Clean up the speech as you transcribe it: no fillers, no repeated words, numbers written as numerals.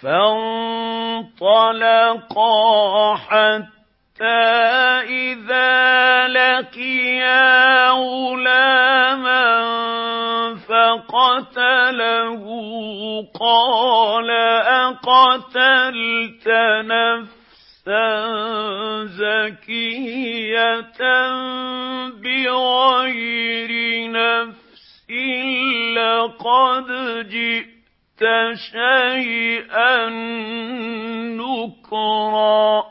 فانطلقا حتى إذا لقيا غلاما فقتله قال أقتلت نفسا زكية بغير نفس لقد جئت شيئا نكرا